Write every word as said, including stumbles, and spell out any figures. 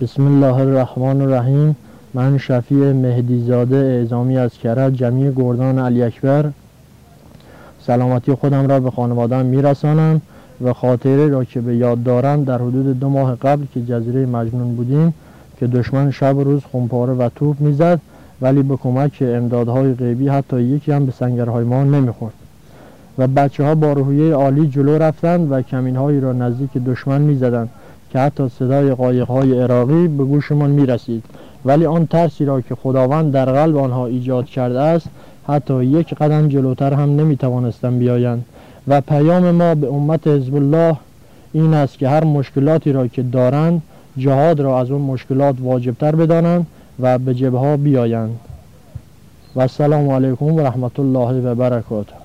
بسم الله الرحمن الرحیم. من شفیع مهدیزاده اعزامی از کرج جمعی گردان علی اکبر سلامتی خودم را به خانواده‌ام میرسانم و خاطره را که به یاد دارم در حدود دو ماه قبل که جزیره مجنون بودیم که دشمن شب و روز خمپاره و توپ میزد ولی به کمک امدادهای غیبی حتی یکی هم به سنگرهای ما نمیخورد و بچه ها با روحیه عالی جلو رفتند و کمینهایی را نزدیک دشمن میزدند که حتی صدای قایق‌های عراقی به گوشمان میرسید، ولی آن ترسی را که خداوند در قلب آنها ایجاد کرده است حتی یک قدم جلوتر هم نمیتوانستند بیایند. و پیام ما به امت حزب الله این است که هر مشکلاتی را که دارند جهاد را از اون مشکلات واجبتر بدانند و به جبهه ها بیایند. و السلام علیکم و رحمت الله و برکاته.